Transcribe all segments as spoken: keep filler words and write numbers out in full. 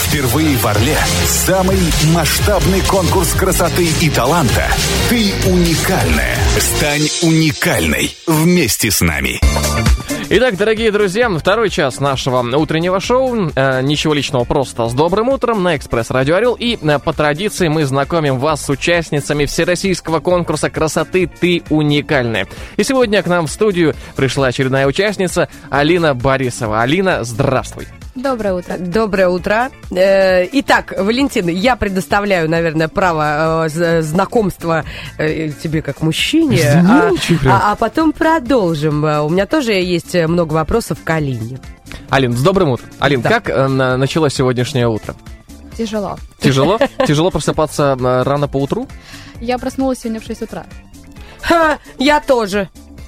Впервые в Орле самый масштабный конкурс красоты и таланта. Ты уникальная. Стань уникальной вместе с нами. Итак, дорогие друзья, второй час нашего утреннего шоу. Э, ничего личного, просто с добрым утром на Экспресс-радио Орел. И э, по традиции мы знакомим вас с участницами всероссийского конкурса красоты «Ты уникальная». И сегодня к нам в студию пришла очередная участница Алина Борисова. Алина, здравствуй. Доброе утро. Доброе утро. Итак, Валентин, я предоставляю, наверное, право знакомства тебе как мужчине, а, а, а потом продолжим. У меня тоже есть много вопросов к Алине. Алин, с добрым утром. Алин, да. Как э, началось сегодняшнее утро? Тяжело. Тяжело? Тяжело просыпаться рано по утру? Я проснулась сегодня в шесть утра. Ха, я тоже.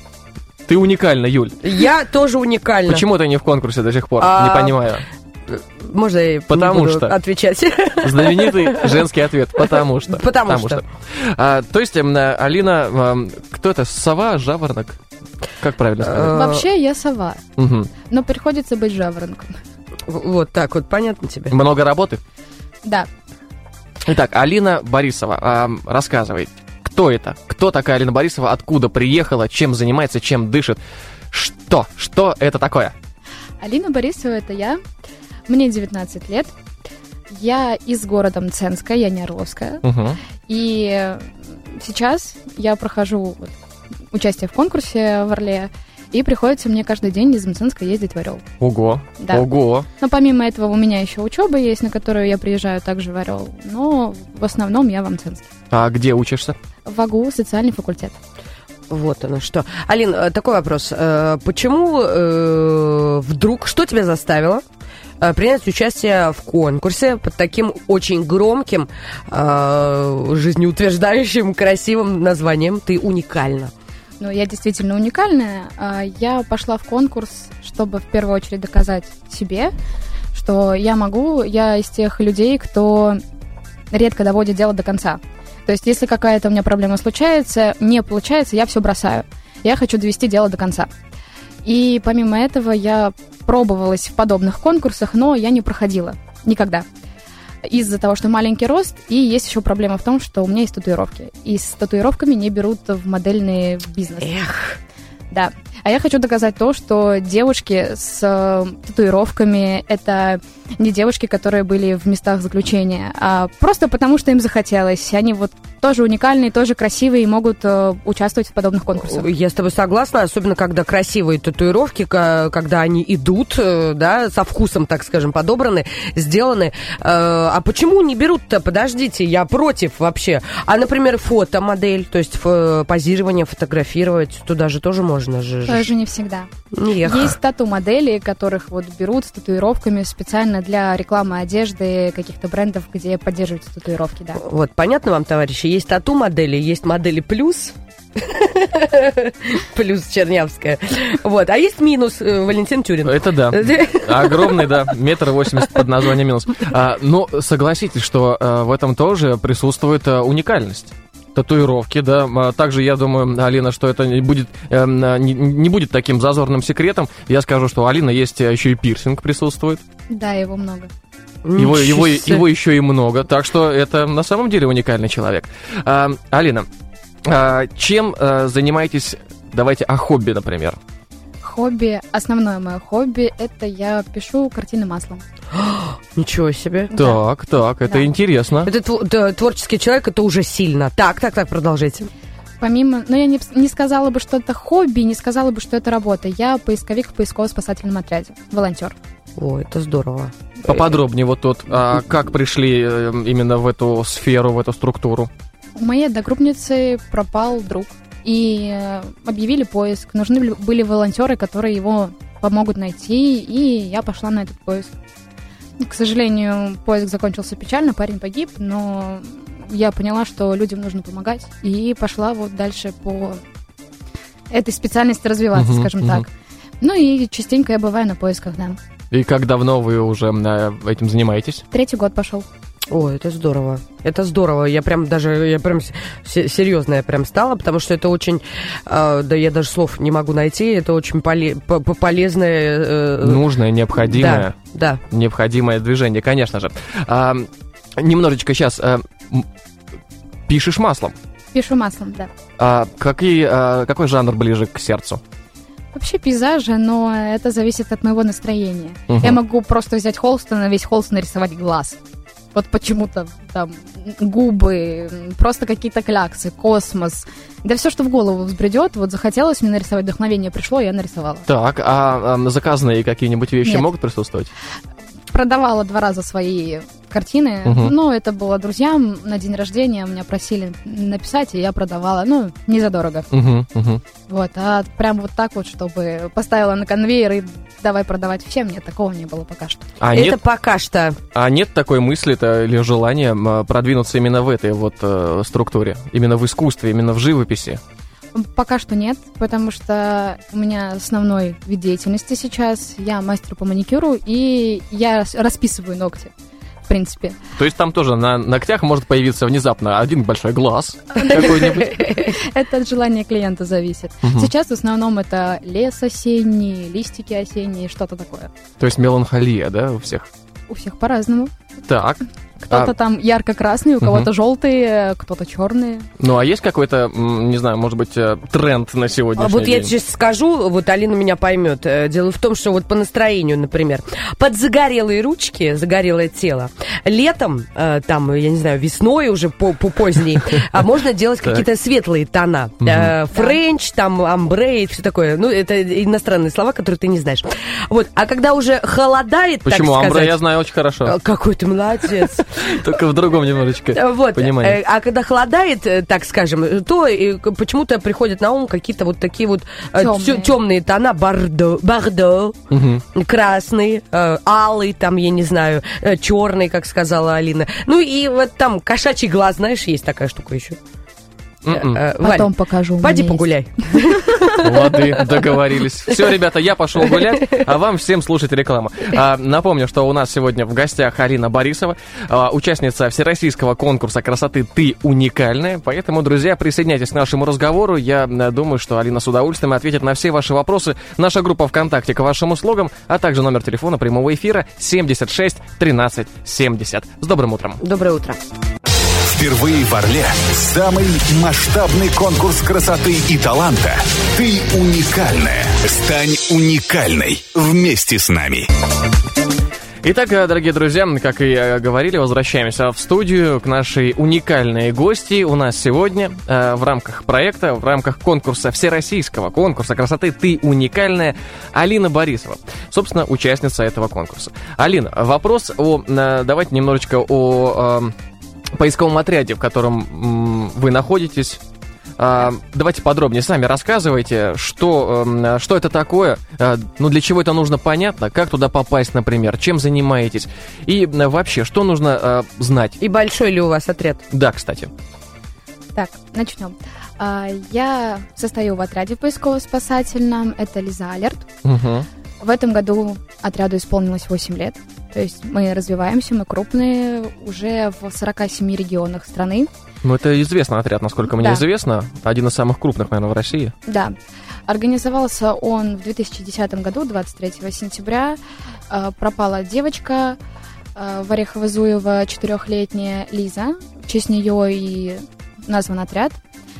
Ты уникальна, Юль. Я тоже уникальна. Почему ты не в конкурсе до сих пор? А... Не понимаю. Можно я Потому не буду что. отвечать? Знаменитый женский ответ. Потому что. Потому, Потому что. что. А, то есть, Алина, а, кто это? Сова, жаворонок? Как правильно сказать? Вообще я сова. Угу. Но приходится быть жаворонком. Вот так вот, понятно тебе? Много работы? Да. Итак, Алина Борисова, а, рассказывай. Кто это? Кто такая Алина Борисова? Откуда приехала? Чем занимается? Чем дышит? Что? Что это такое? Алина Борисова — это я. Мне девятнадцать лет. Я из города Мценска, я не Орловская. Угу. И сейчас я прохожу вот участие в конкурсе в Орле. И приходится мне каждый день из Мценска ездить в Орел. Ого, да. Ого. Но помимо этого у меня еще учеба есть, на которую я приезжаю также в Орел. Но в основном я в Мценске. А где учишься? В АГУ, социальный факультет. Вот оно что. Алин, такой вопрос. Почему э, вдруг, что тебя заставило принять участие в конкурсе под таким очень громким, э, жизнеутверждающим, красивым названием «Ты уникальна»? Ну, я действительно уникальная. Я пошла в конкурс, чтобы в первую очередь доказать себе, что я могу, я из тех людей, кто редко доводит дело до конца. То есть, если какая-то у меня проблема случается, не получается, я все бросаю. Я хочу довести дело до конца. И помимо этого я пробовалась в подобных конкурсах, но я не проходила никогда. Из-за того, что маленький рост, и есть еще проблема в том, что у меня есть татуировки. И с татуировками не берут в модельный бизнес. Эх. Да. А я хочу доказать то, что девушки с э, татуировками — это не девушки, которые были в местах заключения, а просто потому, что им захотелось. Они вот тоже уникальные, тоже красивые и могут э, участвовать в подобных конкурсах. Я с тобой согласна, особенно когда красивые татуировки, когда они идут, да, со вкусом, так скажем, подобраны, сделаны. А почему не берут-то? Подождите, я против вообще. А, например, фотомодель, то есть позирование, фотографировать, туда же тоже можно же. Тоже не всегда. Эх. Есть тату-модели, которых вот берут с татуировками специально для рекламы одежды каких-то брендов, где поддерживаются татуировки, да. Вот, понятно вам, товарищи? Есть тату-модели, есть модели плюс, плюс Чернявская, вот, а есть минус Валентин Тюрин. Это да, огромный, да, метр восемьдесят под названием минус. А, но согласитесь, что а, в этом тоже присутствует а, уникальность. Татуировки, да. Также я думаю, Алина, что это не будет, э, не, не будет таким зазорным секретом. Я скажу, что у Алины есть еще и пирсинг присутствует. Да, его много. Его, его, его еще и много. Так что это на самом деле уникальный человек. А, Алина, а, чем а, занимаетесь, давайте о хобби, например? Хобби, основное мое хобби, это я пишу картины маслом. Ничего себе. Так, да. так, это да. интересно. Это тв- творческий человек, это уже сильно. Так, так, так, продолжайте. Помимо, но я не, не сказала бы, что это хобби, не сказала бы, что это работа. Я поисковик в поисково-спасательном отряде, волонтер. О, это здорово. Поподробнее вот тут, а как пришли именно в эту сферу, в эту структуру? У моей одногруппницы пропал друг, и объявили поиск. Нужны были волонтеры, которые его помогут найти, и я пошла на этот поиск. К сожалению, поиск закончился печально, парень погиб, но я поняла, что людям нужно помогать, и пошла вот дальше по этой специальности развиваться, uh-huh, скажем uh-huh. так. Ну и частенько я бываю на поисках, да. И как давно вы уже этим занимаетесь? Третий год пошел. О, это здорово. Это здорово. Я прям даже, я прям серьезная прям стала, потому что это очень, э, да я даже слов не могу найти, это очень поле, полезное... Э, Нужное, необходимое. Да, да. Необходимое движение, конечно же. А, немножечко сейчас а, пишешь маслом. Пишу маслом, да. А, какие, а, какой жанр ближе к сердцу? Вообще пейзажи, но это зависит от моего настроения. Угу. Я могу просто взять холст и на весь холст нарисовать глаз. Вот почему-то там губы, просто какие-то кляксы, космос. Да все, что в голову взбредет. Вот захотелось мне нарисовать, вдохновение пришло, я нарисовала. Так, а, а заказанные какие-нибудь вещи Нет. могут присутствовать? Продавала два раза свои картины, Угу. но это было друзьям на день рождения, меня просили написать, и я продавала, ну, не задорого. Угу, угу. Вот, а прям вот так вот, чтобы поставила на конвейер и давай продавать всем, нет, такого не было пока что. А это нет, пока что. а нет такой мысли-то или желания м, продвинуться именно в этой вот э, структуре, именно в искусстве, именно в живописи? Пока что нет, потому что у меня основной вид деятельности сейчас, я мастер по маникюру, и я рас- расписываю ногти, в принципе. То есть там тоже на ногтях может появиться внезапно один большой глаз какой-нибудь? Это от желания клиента зависит. Мгм. Сейчас в основном это лес осенний, листики осенние, что-то такое. То есть меланхолия, да, у всех? У всех по-разному. Так. Кто-то А, там ярко-красный, у Мгм. кого-то желтые, кто-то черные. ну, а есть какой-то, м, не знаю, может быть, э, тренд на А сегодняшний вот я день? сейчас скажу, вот Алина меня поймет. Э, Дело в том, что вот по настроению, например, под загорелые ручки, загорелое тело, летом, э, там, я не знаю, весной уже по, по поздней, а можно делать Так. какие-то светлые тона. Мгм. Э, Френч, там, амбре и все такое. Ну, это иностранные слова, которые ты не знаешь. Вот, а когда уже холодает, Почему? так Амбре сказать... я знаю очень хорошо. э, Какой ты молодец. Только в другом немножечко Вот, понимании. э, а когда холодает, э, так скажем, то э, к- почему-то приходят на ум какие-то вот такие вот Тёмные. темные тона, бордо, бордо, Мгм. красный, э, алый, там, я не знаю, черный, как сказала Алина. Ну и вот там кошачий глаз, знаешь, есть такая штука еще. М-м. Э, Валь, Потом покажу. у меня пойди есть. погуляй. Лады, договорились. Все, ребята, я пошел гулять, а вам всем слушать рекламу. А, напомню, что у нас сегодня в гостях Алина Борисова, а, участница всероссийского конкурса красоты «Ты уникальная». Поэтому, друзья, присоединяйтесь к нашему разговору. Я а, думаю, что Алина с удовольствием ответит на все ваши вопросы. Наша группа ВКонтакте к вашим услугам, а также номер телефона прямого эфира семьдесят шесть тринадцать семьдесят. С добрым утром. Доброе утро. Впервые в Орле самый масштабный конкурс красоты и таланта. Ты уникальная. Стань уникальной вместе с нами. Итак, дорогие друзья, как и говорили, возвращаемся в студию к нашей уникальной гости. У нас сегодня э, в рамках проекта, в рамках конкурса, всероссийского конкурса красоты «Ты уникальная» Алина Борисова, собственно, участница этого конкурса. Алина, вопрос о... Э, давайте немножечко о... Э, поисковом отряде, в котором м, вы находитесь. А, давайте подробнее сами рассказывайте, что, м, что это такое, а, ну для чего это нужно, понятно, как туда попасть, например, чем занимаетесь и а, вообще, что нужно а, знать. И большой ли у вас отряд? Да, кстати. Так, начнем. А, Я состою в отряде поисково-спасательном, это Лиза Алерт. Угу. В этом году отряду исполнилось восемь лет. То есть мы развиваемся, мы крупные, уже в сорока семи регионах страны. Ну, это известный отряд, насколько мне Да. известно. Один из самых крупных, наверное, в России. Да. Организовался он в две тысячи десятом году, двадцать третьего сентября. Э, Пропала девочка э, в Орехово-Зуево, четырехлетняя Лиза. В честь нее и назван отряд.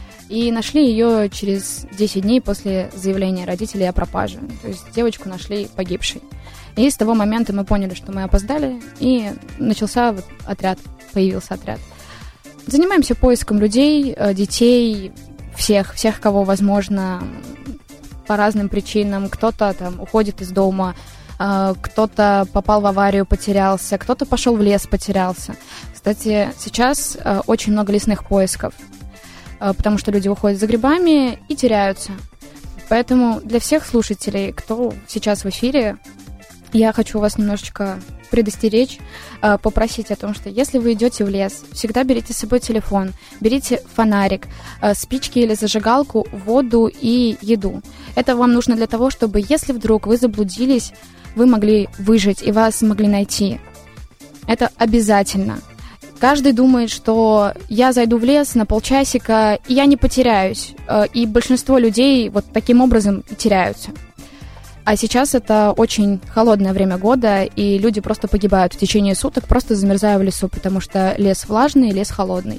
И нашли ее через десять дней после заявления родителей о пропаже. То есть девочку нашли погибшей. И с того момента мы поняли, что мы опоздали, и начался вот отряд, появился отряд. Занимаемся поиском людей, э, детей, всех, всех, кого возможно, по разным причинам. Кто-то там уходит из дома, э, кто-то попал в аварию, потерялся, кто-то пошел в лес, потерялся. Кстати, сейчас э, очень много лесных поисков, э, потому что люди уходят за грибами и теряются. Поэтому для всех слушателей, кто сейчас в эфире, я хочу вас немножечко предостеречь, э, попросить о том, что если вы идете в лес, всегда берите с собой телефон, берите фонарик, э, спички или зажигалку, воду и еду. Это вам нужно для того, чтобы, если вдруг вы заблудились, вы могли выжить и вас могли найти. Это обязательно. Каждый думает, что я зайду в лес на полчасика, и я не потеряюсь. И большинство людей вот таким образом и теряются. А сейчас это очень холодное время года, и люди просто погибают в течение суток, просто замерзая в лесу, потому что лес влажный, лес холодный.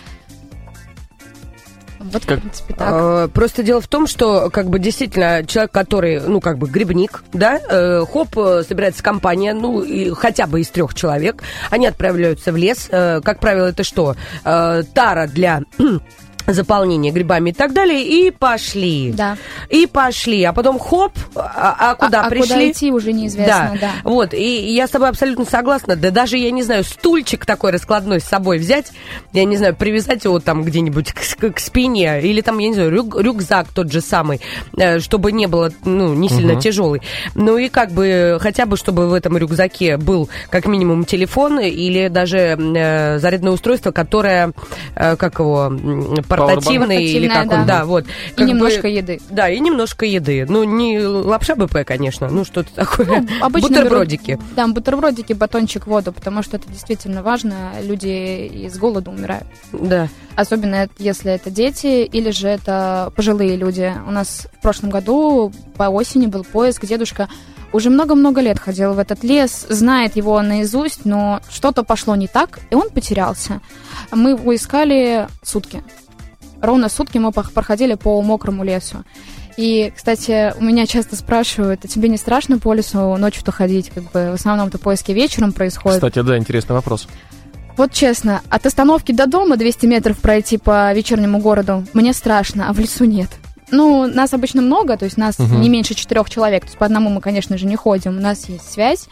Вот, как... в принципе, так. Просто дело в том, что, как бы, действительно, человек, который, ну, как бы, грибник, да, э, хоп, собирается компания, ну, и хотя бы из трех человек, они отправляются в лес. Э, как правило, это что? Э, тара для... заполнение грибами и так далее, и пошли. Да. И пошли. А потом хоп, а, а куда а, пришли? А куда идти уже неизвестно, да. да. Вот, и я с тобой абсолютно согласна. Да даже, я не знаю, стульчик такой раскладной с собой взять, я не знаю, привязать его там где-нибудь к, к спине, или там, я не знаю, рюк, рюкзак тот же самый, чтобы не было, ну, не сильно uh-huh. тяжелый. Ну и как бы, хотя бы, чтобы в этом рюкзаке был как минимум телефон или даже э, зарядное устройство, которое, э, как его... портативный или как да. он, да, вот. И немножко бы, еды. Да, и немножко еды. Ну, не лапша БП, конечно, ну, что-то такое. Ну, обычно бутербродики. Берут, да, бутербродики, батончик, воду, потому что это действительно важно. Люди из голода умирают. Да. Особенно если это дети или же это пожилые люди. У нас в прошлом году по осени был поиск, дедушка уже много-много лет ходил в этот лес, знает его наизусть, но что-то пошло не так, и он потерялся. Мы его искали сутки. Ровно сутки мы проходили по мокрому лесу. И, кстати, у меня часто спрашивают, а тебе не страшно по лесу ночью-то ходить? Как бы в основном-то поиски вечером происходят. Кстати, да, интересный вопрос. Вот честно, от остановки до дома двести метров пройти по вечернему городу мне страшно, а в лесу нет. Ну, нас обычно много, то есть нас uh-huh. не меньше четырех человек. То есть по одному мы, конечно же, не ходим. У нас есть связь,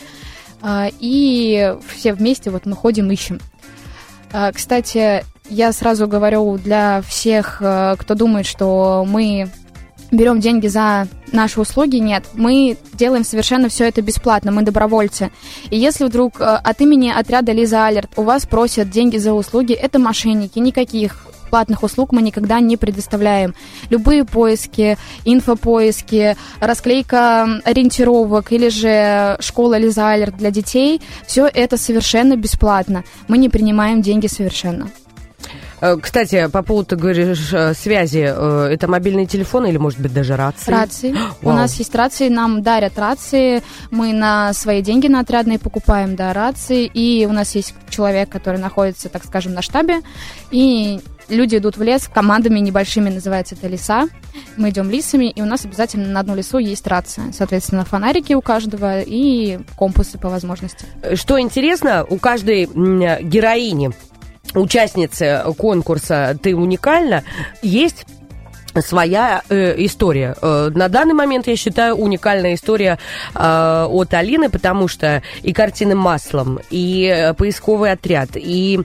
и все вместе вот мы ходим, ищем. Кстати, я сразу говорю для всех, кто думает, что мы берем деньги за наши услуги. Нет, мы делаем совершенно все это бесплатно, мы добровольцы. И если вдруг от имени отряда Лиза Алерт у вас просят деньги за услуги, это мошенники, никаких платных услуг мы никогда не предоставляем. Любые поиски, инфопоиски, расклейка ориентировок или же школа Лиза Алерт для детей, все это совершенно бесплатно. Мы не принимаем деньги совершенно. Кстати, по поводу, ты говоришь, связи, это мобильный телефон или, может быть, даже рации? Рации. У нас есть рации, нам дарят рации, мы на свои деньги на отрядные покупаем, да, рации, и у нас есть человек, который находится, так скажем, на штабе, и люди идут в лес командами небольшими, называется это леса. Мы идем лисами, и у нас обязательно на одну лесу есть рация. Соответственно, фонарики у каждого и компасы по возможности. Что интересно, у каждой героини, участницы конкурса «Ты уникальна», есть своя э, история. Э, на данный момент, я считаю, уникальная история э, от Алины, потому что и картины маслом, и э, поисковый отряд, и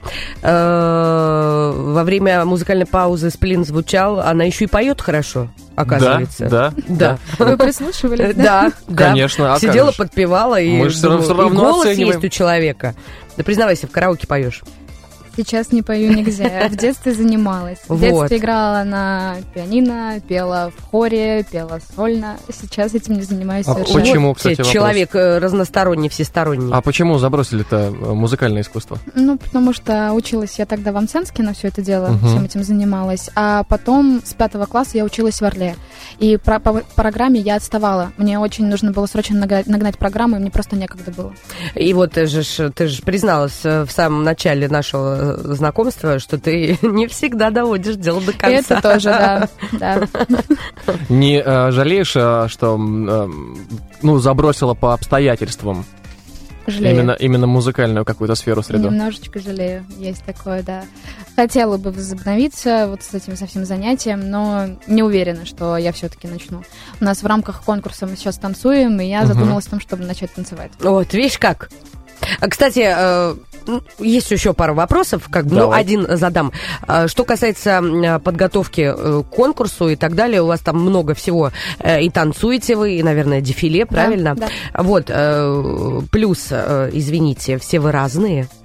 э, во время музыкальной паузы сплин звучал, она еще и поет хорошо, оказывается. Да, да. да. Вы прислушивались? Да, да. Конечно. А сидела, подпевала, и, Мы же все равно и голос оцениваем. есть у человека. Да признавайся, в караоке поешь. Сейчас не пою нигде. В детстве занималась. В Вот. детстве играла на пианино, пела в хоре, пела сольно. Сейчас этим не занимаюсь А совершенно. почему, Вот кстати, вопрос? человек э, разносторонний, всесторонний. А почему забросили-то музыкальное искусство? Ну, потому что училась я тогда в Амценске, на все это дело, Мгм. всем этим занималась. А потом с пятого класса я училась в Орле. И про- по программе я отставала. Мне очень нужно было срочно нагнать, нагнать программу, и мне просто некогда было. И вот ты же, ж- ты же призналась э, в самом начале нашего э, знакомства, что ты не всегда доводишь дело до И конца. это тоже, да. да. Не э, жалеешь, э, что э, ну, забросила по обстоятельствам Жалею. именно, именно музыкальную какую-то сферу, среду? Немножечко жалею, есть такое, да. Хотела бы возобновиться вот с этим совсем занятием, но не уверена, что я все-таки начну. У нас в рамках конкурса мы сейчас танцуем, и я Мгм. задумалась о том, чтобы начать танцевать. Вот, видишь как. А, Кстати, э, м, есть еще пару вопросов, как бы, ну, Давай. один задам. А, Что касается м, подготовки э, к конкурсу и так далее, у вас там много всего. Э, И танцуете вы, и, наверное, дефиле, правильно? Да, Вот, э, плюс, э, извините, все вы разные.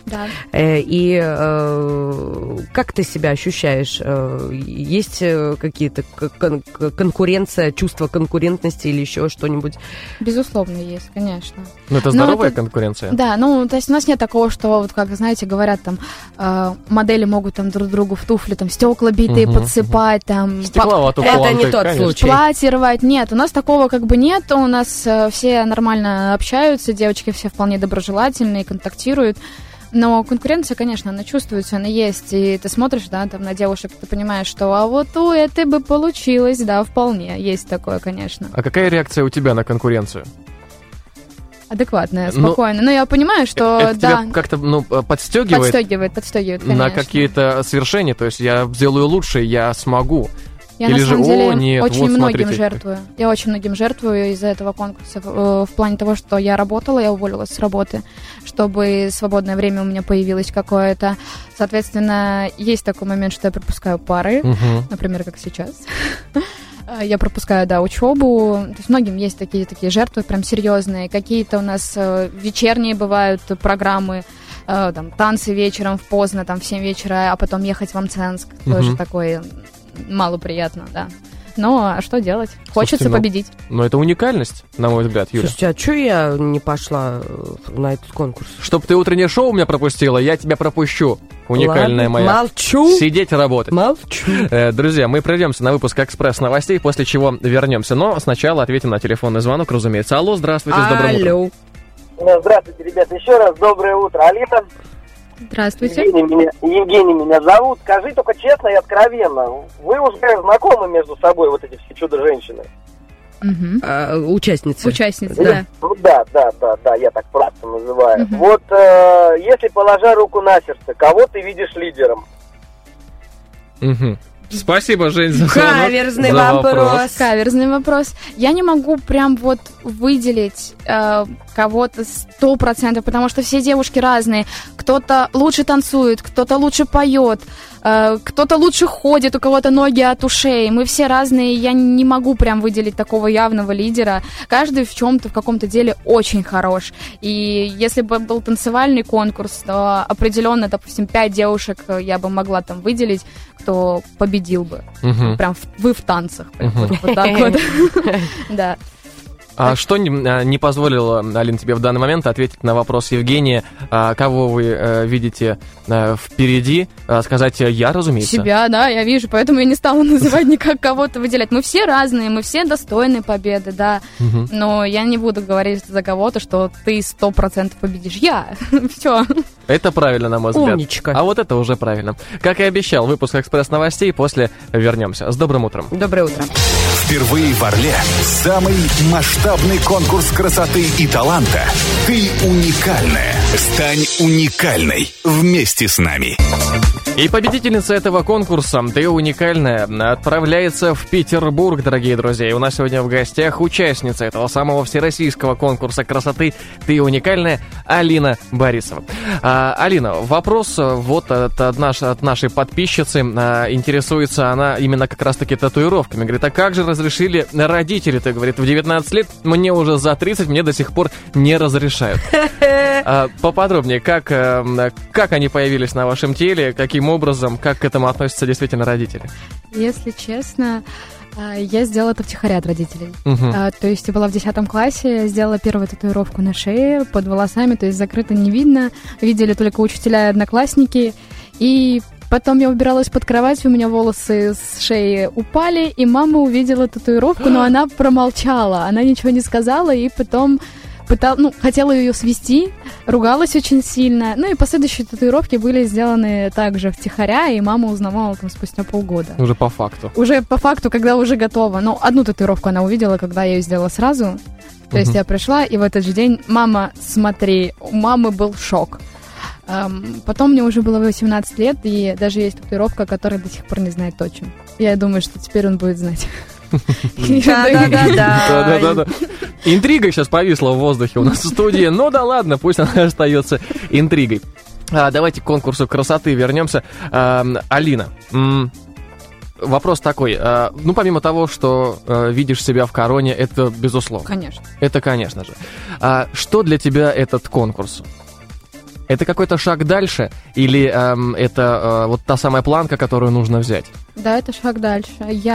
Да. И э, как ты себя ощущаешь? Есть какие-то кон- конкуренция, чувство конкурентности или еще что-нибудь? Безусловно, есть, конечно. Ну, это здоровая это, конкуренция? Да, ну, то есть у нас нет такого, что, вот как, знаете, говорят, там, э, модели могут там друг другу в туфли, там, стекла битые угу, подсыпать, угу. там... Стекловату Это планты, не тот конечно. случай. Платье рвать. Нет, у нас такого как бы нет. У нас э, все нормально общаются, девочки все вполне доброжелательные, контактируют. Но конкуренция, конечно, она чувствуется, она есть. И ты смотришь, да, там на девушек, ты понимаешь, что а вот у этой бы получилось, да, вполне. Есть такое, конечно. А какая реакция у тебя на конкуренцию? Адекватная, спокойная. Но, Но я понимаю, что это да. тебя как-то ну, подстегивает? Подстегивает, подстегивает, конечно. На какие-то свершения, то есть я сделаю лучше, я смогу. Я, Или на самом же, деле, о, нет, очень вот, многим смотрите. жертвую. Я очень многим жертвую из-за этого конкурса. В, в плане того, что я работала, я уволилась с работы, чтобы свободное время у меня появилось какое-то. Соответственно, есть такой момент, что я пропускаю пары, угу. например, как сейчас. Я пропускаю, да, учебу. То есть многим есть такие, такие жертвы прям серьезные. Какие-то у нас вечерние бывают программы, там, танцы вечером в поздно, там, в семь вечера, а потом ехать в Мценск. Угу. Тоже такой... Мало приятно, да. Но а что делать? Хочется Слушайте, ну, победить. Но это уникальность, на мой взгляд, Юля. Слушайте, а что я не пошла на этот конкурс? Чтоб ты утреннее шоу у меня пропустила, я тебя пропущу. Уникальная Ладно, моя. Молчу. Сидеть и работать. Молчу. Э, друзья, мы пройдемся на выпуск «Экспресс-новостей», после чего вернемся. Но сначала ответим на телефонный звонок, разумеется. Алло, здравствуйте, с добрым утром. Алло. Здравствуйте, ребята, еще раз доброе утро. Алина. Здравствуйте. Евгений меня, Евгений меня зовут. Скажи только честно и откровенно, вы уже знакомы между собой, вот эти все чудо-женщины? Угу. А, участницы. Участницы, да. Ну да, да, да, да, я так просто называю. Угу. Вот э, если, положа руку на сердце, кого ты видишь лидером? Угу. Спасибо, Жень, за Каверзный за вопрос. вопрос. Каверзный вопрос. Я не могу прям вот выделить э, кого-то сто процентов, потому что все девушки разные. Кто-то лучше танцует, кто-то лучше поет, э, кто-то лучше ходит, у кого-то ноги от ушей. Мы все разные, я не могу прям выделить такого явного лидера. Каждый в чем-то, в каком-то деле очень хорош. И если бы был танцевальный конкурс, то определенно, допустим, пять девушек я бы могла там выделить, кто победил бы. Угу. Прям в, вы в танцах. Прям Угу. вот, вот так вот. Да. А что не, не позволило, Алин, тебе в данный момент ответить на вопрос Евгения, а, кого вы а, видите а, впереди, а, сказать «я», разумеется? Себя, да, я вижу, поэтому я не стала называть никак кого-то выделять. Мы все разные, мы все достойны победы, да, угу. но я не буду говорить за кого-то, что ты сто процентов победишь. Я. Все. Это правильно, на мой взгляд. Умничка. А вот это уже правильно. Как и обещал, выпуск «Экспресс-новостей», после вернемся. С добрым утром. Доброе утро. Впервые в Орле самый масштабный конкурс красоты и таланта. Ты уникальная. Стань уникальной вместе с нами. И победительница этого конкурса «Ты уникальная» отправляется в Петербург, дорогие друзья. И у нас сегодня в гостях участница этого самого всероссийского конкурса красоты «Ты уникальная» Алина Борисова. А, Алина, вопрос вот от, от, наш, от нашей подписчицы. А, интересуется она именно как раз-таки татуировками. Говорит, а как же разрешили родители? Ты, говорит, в девятнадцать лет, мне уже за тридцать, мне до сих пор не разрешают. А, поподробнее, как, как они появились на вашем теле, каким образом, как к этому относятся действительно родители? Если честно, я сделала это втихаря от родителей. Угу. А, то есть я была в десятом классе, сделала первую татуировку на шее, под волосами, то есть закрыто не видно. Видели только учителя и одноклассники. И потом я убиралась под кровать, у меня волосы с шеи упали, и мама увидела татуировку, но она промолчала, она ничего не сказала, и потом... Пытал, ну, хотела ее свести, ругалась очень сильно. Ну и последующие татуировки были сделаны также втихаря, и мама узнавала там спустя полгода. Уже по факту. Уже по факту, когда уже готова. Но одну татуировку она увидела, когда я ее сделала сразу. То есть я пришла, и в этот же день, мама, смотри, у мамы был шок. Um, потом мне уже было восемнадцать лет, и даже есть татуировка, которая до сих пор не знает точно. Я думаю, что теперь он будет знать. Да-да-да. Интрига сейчас повисла в воздухе у нас в студии. Ну да ладно, пусть она остается интригой. А, давайте к конкурсу красоты вернемся. А, Алина, м- вопрос такой. А, ну, помимо того, что а, видишь себя в короне, это безусловно. Конечно. Это, конечно же. А, что для тебя этот конкурс? Это какой-то шаг дальше? Или эм, это э, вот та самая планка, которую нужно взять? Да, это шаг дальше.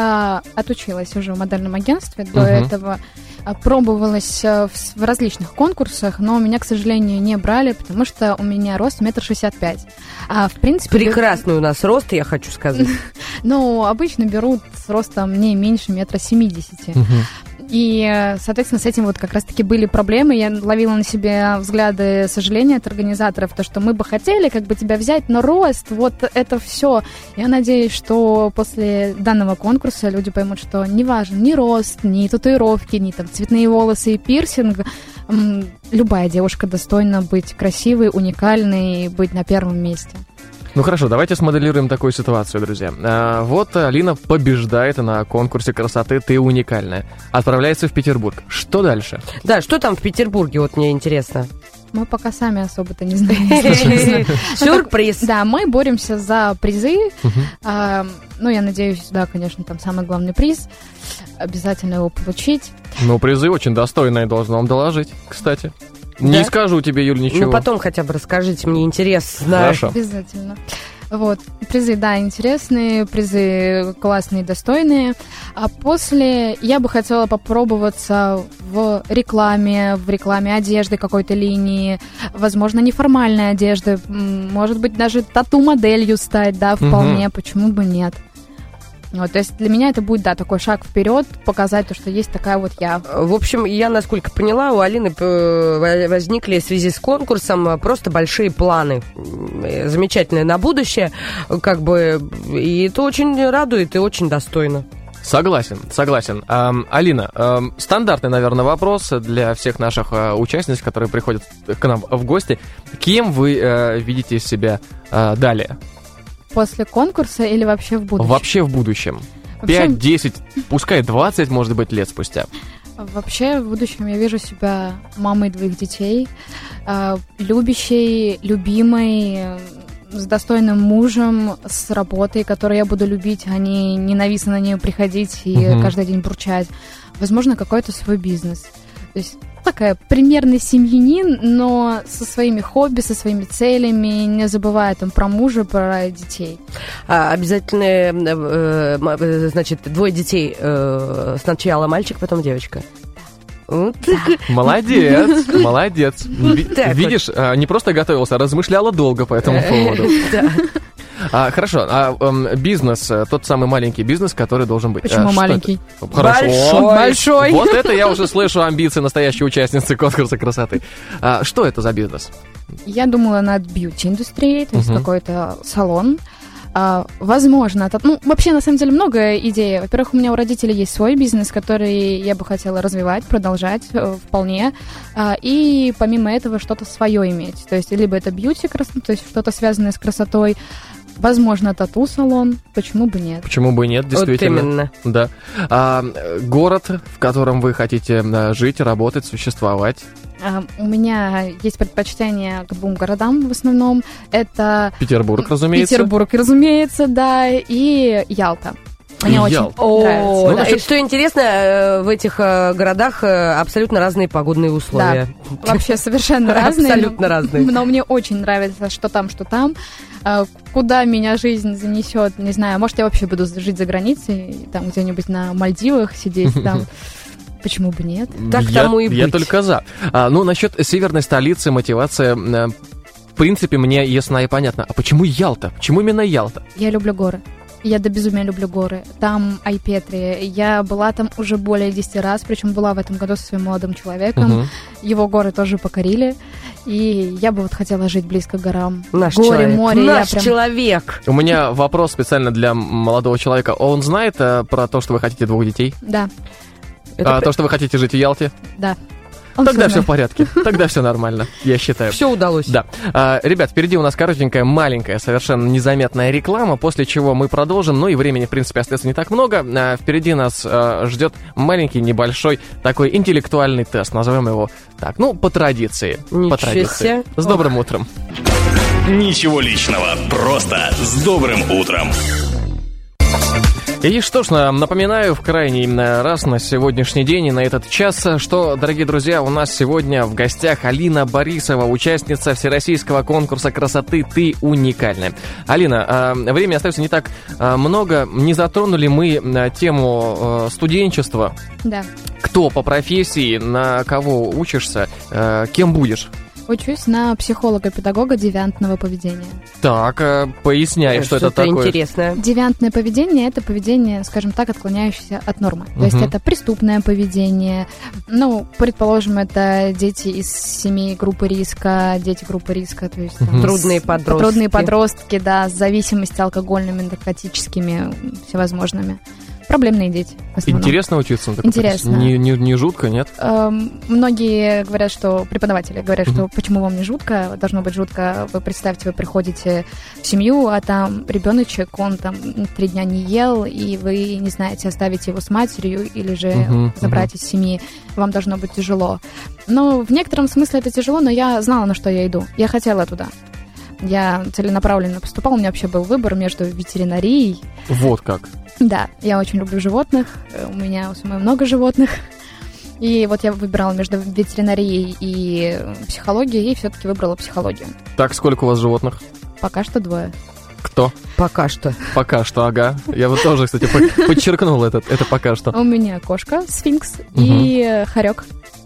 Я отучилась уже в модельном агентстве. До Мгм. этого а, пробовалась а, в, с- в различных конкурсах, но меня, к сожалению, не брали, потому что у меня рост метр шестьдесят пять. А, в принципе... Прекрасный у нас рост, я хочу сказать. Ну, обычно берут с ростом не меньше метра семидесяти. Мгм. И, э, соответственно, с этим вот как раз-таки были проблемы. Я ловила на себе взгляды сожаления от организаторов, то, что мы бы хотели как бы тебя взять, но рост, вот это все. Я надеюсь, что после данного конкурса люди поймут, что не важен ни рост, ни татуировки, ни там цветные волосы и пирсинг. М, Любая девушка достойна быть красивой, уникальной, быть на первом месте. Ну хорошо, давайте смоделируем такую ситуацию, друзья. А, вот Алина побеждает на конкурсе красоты «Ты уникальная». Отправляется в Петербург. Что дальше? Да, что там в Петербурге, вот мне интересно. Мы пока сами особо-то не знаем, если честно. Сюрприз. Да, мы боремся за призы. Мгм. А, ну, я надеюсь, да, конечно, там самый главный приз. Обязательно его получить. Ну, призы очень достойные, должен вам доложить, кстати. Не Да? скажу тебе, Юль, ничего. Ну, потом хотя бы расскажите, мне интересно. Хорошо. Обязательно. Вот. Призы, да, интересные, призы классные, достойные. А после я бы хотела попробоваться в рекламе, в рекламе одежды какой-то линии, возможно, неформальной одежды, м, может быть, даже тату-моделью стать, да, вполне, Мгм. почему бы нет. Вот, то есть для меня это будет, да, такой шаг вперед, показать то, что есть такая вот я. В общем, я, насколько поняла, у Алины э, возникли в связи с конкурсом э, просто большие планы. М, Замечательные на будущее, как бы, и это очень радует и очень достойно. Согласен, согласен. Ам, Алина, ам, стандартный, наверное, вопрос для всех наших а, участниц, которые приходят к нам в гости. Кем вы а, видите себя а, далее? После конкурса или вообще в будущем? Вообще в будущем. Вообще- пять, десять, пускай двадцать, может быть, лет спустя. Вообще, в будущем я вижу себя мамой двоих детей, э, любящей, любимой, э, с достойным мужем, с работой, которую я буду любить, а не ненавистно на нее приходить и Мгм. каждый день бурчать. Возможно, какой-то свой бизнес. То есть такая примерный семьянин, но со своими хобби, со своими целями, не забывая там про мужа, про детей. А, обязательно, э, э, м- э, значит, двое детей. э, Сначала мальчик, потом девочка. Вот так. Молодец, молодец. Ви- Так вот. Видишь, а, не просто готовился, а размышляла долго по этому поводу. Да. А, хорошо, а эм, бизнес, э, тот самый маленький бизнес, который должен быть. Почему А, что маленький? это? Хорошо. Большой. Большой. Вот это я уже слышу амбиции настоящей участницы конкурса красоты. А, что это за бизнес? Я думала над бьюти-индустрией, то есть Мгм. какой-то салон. А, возможно, это, ну, вообще, на самом деле, много идей. Во-первых, у меня у родителей есть свой бизнес, который я бы хотела развивать, продолжать э, вполне. А, и помимо этого что-то свое иметь. То есть, либо это бьюти, крас- то есть что-то связанное с красотой. Возможно, тату-салон. Почему бы нет? Почему бы и нет, Вот действительно. именно. Да. А, э, город, в котором вы хотите э, жить, работать, существовать. А, у меня есть предпочтение к двум городам в основном. Это Петербург, разумеется. Петербург, разумеется, да, и Ялта. Мне И очень Ялта. нравится. О, Ну, да. насчет- И что интересно, э, в этих э, городах э, абсолютно разные погодные условия. Вообще совершенно разные. Абсолютно разные. Но мне очень нравится, что там, что там. А, Куда меня жизнь занесет, не знаю. Может, я вообще буду жить за границей, там где-нибудь на Мальдивах сидеть, там. Почему бы нет? Так я, тому и я быть. только за. А, ну, насчет северной столицы, мотивация, э, в принципе, мне ясна и понятна. А почему Ялта? Почему именно Ялта? Я люблю горы. Я до безумия люблю горы. Там Айпетри. Я была там уже более десяти раз, причем была в этом году со своим молодым человеком. Мгм. Его горы тоже покорили. И я бы вот хотела жить близко к горам. Наш Горе, человек. море. Наш я прям... человек. У меня вопрос специально для молодого человека. Он знает э, про то, что вы хотите двух детей? Да, Это А, то, что вы хотите жить в Ялте? да. Он Тогда всё все в знает. порядке. Тогда все нормально, я считаю. все удалось. Да. А, ребят, впереди у нас коротенькая, маленькая, совершенно незаметная реклама, после чего мы продолжим. Ну и времени, в принципе, остается не так много. А, впереди нас а, ждет маленький, небольшой, такой интеллектуальный тест. Назовем его так. Ну, по традиции. Ничего по традиции. себе. С добрым утром. Ничего личного, просто с добрым утром. И что ж, напоминаю в крайний раз на сегодняшний день и на этот час, что, дорогие друзья, у нас сегодня в гостях Алина Борисова, участница всероссийского конкурса красоты «Ты уникальная». Алина, времени остается не так много. Не затронули мы тему студенчества. Да. Кто по профессии, на кого учишься, кем будешь? Учусь на психолога-педагога девиантного поведения. Так, поясняй, что, что это такое. Интересное. Девиантное поведение – это поведение, скажем так, отклоняющееся от нормы. То uh-huh. есть это преступное поведение. Ну, предположим, это дети из семей группы риска, дети группы риска, то есть... Uh-huh. Там, трудные подростки. Трудные подростки, да, с зависимостью алкогольными, наркотическими, всевозможными. Проблемные дети. Интересно учиться? Интересно. Не, не, не жутко, нет? Эм, многие говорят, что преподаватели говорят, mm-hmm. что почему вам не жутко, должно быть жутко. Вы представьте, вы приходите в семью, а там ребеночек, он там три дня не ел, и вы не знаете, оставить его с матерью или же mm-hmm. забрать mm-hmm. из семьи. Вам должно быть тяжело. Ну, в некотором смысле это тяжело, но я знала, на что я иду. Я хотела туда. Я целенаправленно поступала, у меня вообще был выбор между ветеринарией. Вот как. Да, я очень люблю животных, у меня у самой много животных. И вот я выбирала между ветеринарией и психологией, и все-таки выбрала психологию. Так, сколько у вас животных? Пока что двое. Кто? Пока что. Пока что, ага. Я вот тоже, кстати, подчеркнул этот, это пока что. У меня кошка, сфинкс и хорек.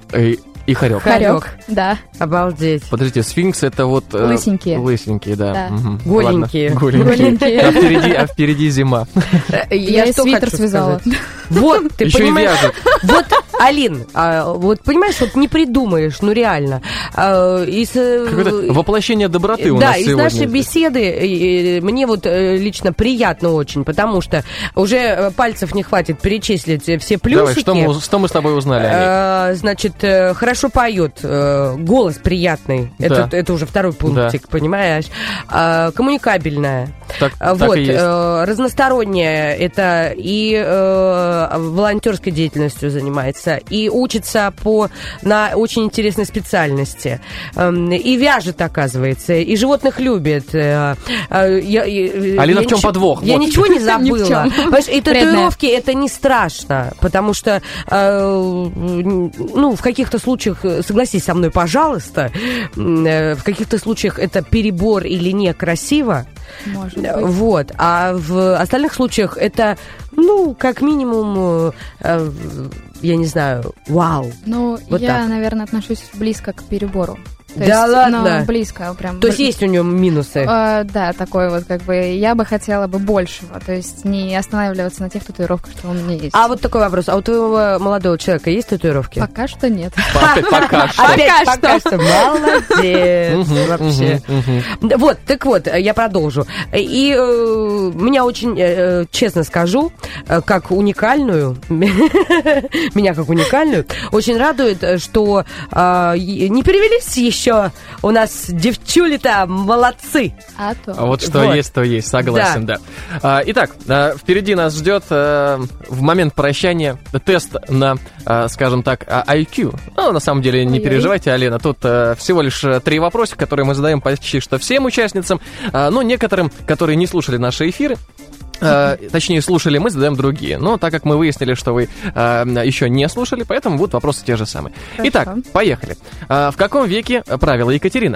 И хорек. Хорек, да. Обалдеть. Подождите, сфинкс это вот... Лысенькие. Э, лысенькие, да. да. Угу. Голенькие. Голенькие. Голенькие. А, впереди, а впереди зима. Я, Я свитер связала. Сказать. Вот, ты Еще понимаешь... и вяжет. Вот, Алин, а, вот понимаешь, вот не придумаешь, ну реально. А, из, Какое-то воплощение доброты у да, нас сегодня. Да, из нашей беседы мне вот лично приятно очень, потому что уже пальцев не хватит перечислить все плюсики. Давай, что мы, что мы с тобой узнали, а, значит, хорошо поет, голос приятный, да. это, это уже второй пунктик, да. понимаешь? А, коммуникабельная. Так, вот, так и есть. Разносторонняя, это и э, волонтерской деятельностью занимается, и учится по, на очень интересной специальности, э, и вяжет, оказывается, и животных любит. Э, э, я, Алина, я в чем нич- подвох? Я вот. ничего не забыла. И татуировки это не страшно, потому что, э, ну, в каких-то случаях, согласись со мной, пожалуйста, э, в каких-то случаях это перебор или некрасиво. Может быть. Вот. А в остальных случаях это, ну, как минимум, э, я не знаю, вау. Ну, вот я, так. наверное, отношусь близко к перебору. То да есть, ладно? Ну, близко прям. То есть есть у нее минусы? Э, да, такой вот, как бы, я бы хотела бы большего. То есть не останавливаться на тех татуировках, что у меня есть. А вот такой вопрос. А у твоего молодого человека есть татуировки? Пока что нет. Пока что. Опять пока что. Молодец. Вообще. Вот, так вот, я продолжу. И меня очень, честно скажу, как уникальную, меня как уникальную, очень радует, что не перевелись еще у нас девчули-то молодцы. А то. А вот что вот. есть, то есть, согласен, да. да. А, итак, а, впереди нас ждет а, в момент прощания тест на, а, скажем так, ай кью. Ну, на самом деле, не Ой-ой. переживайте, Алена, тут а, всего лишь три вопросика, которые мы задаем почти что всем участницам, а, но некоторым, которые не слушали наши эфиры, Uh, точнее, слушали мы, задаем другие. Но так как мы выяснили, что вы uh, еще не слушали, поэтому будут вопросы те же самые. Хорошо. Итак, поехали. Uh, в каком веке правила Екатерина?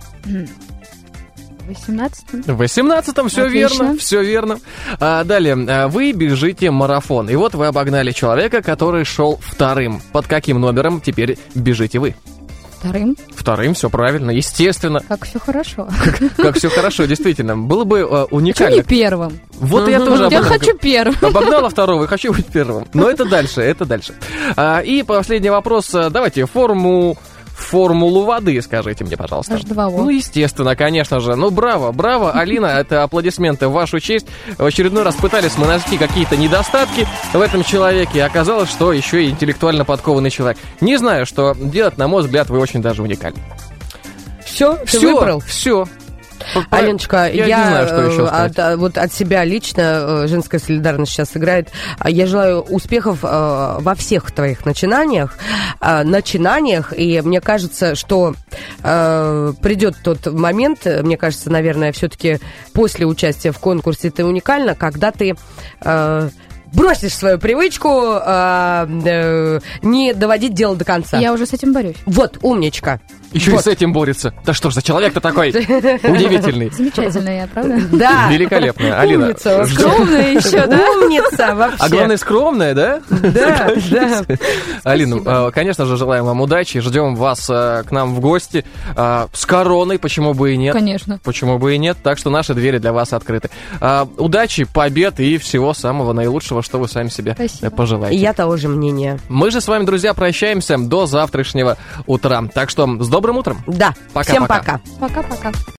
В восемнадцатом. В восемнадцатом, все Отлично. верно, все верно. А, далее, а, вы бежите марафон. И вот вы обогнали человека, который шел вторым. Под каким номером теперь бежите вы? Вторым. Вторым, все правильно, естественно. Как все хорошо. Как, как все хорошо, действительно. Было бы э, уникально. Хочу не первым. Вот я тоже об Я этом хочу говорю. первым. Обогнала второго и хочу быть первым. Но это дальше, это дальше. А, и последний вопрос. Давайте форму... Формулу воды, скажите мне, пожалуйста. эйч два о. Ну, естественно, конечно же. Ну, браво, браво, Алина, это аплодисменты в вашу честь. В очередной раз пытались мы найти какие-то недостатки в этом человеке, и оказалось, что еще и интеллектуально подкованный человек. Не знаю, что делать, на мой взгляд, вы очень даже уникальны. Все? Ты все, выбрал? Все. Аленочка, я, я, не знаю, что еще сказать. От, вот от себя лично, женская солидарность сейчас играет, я желаю успехов во всех твоих начинаниях, начинаниях, и мне кажется, что придет тот момент, мне кажется, наверное, все-таки после участия в конкурсе «Ты уникальна», когда ты бросишь свою привычку э, э, не доводить дело до конца. Я уже с этим борюсь. Вот, умничка. Еще вот. и с этим борется. Да что ж за человек-то такой удивительный. Замечательная я, правда? Да. Великолепная. Алина, Умница. Скромная еще, да? Умница вообще. А главное, скромная, да? Да, да. Алина, конечно же, желаем вам удачи. Ждем вас к нам в гости с короной, почему бы и нет. Конечно. Почему бы и нет. Так что наши двери для вас открыты. Удачи, побед и всего самого наилучшего, что вы сами себе Спасибо. пожелаете. Я того же мнения. Мы же с вами, друзья, прощаемся до завтрашнего утра. Так что с добрым утром. Да. Пока, Всем пока. пока. Пока-пока.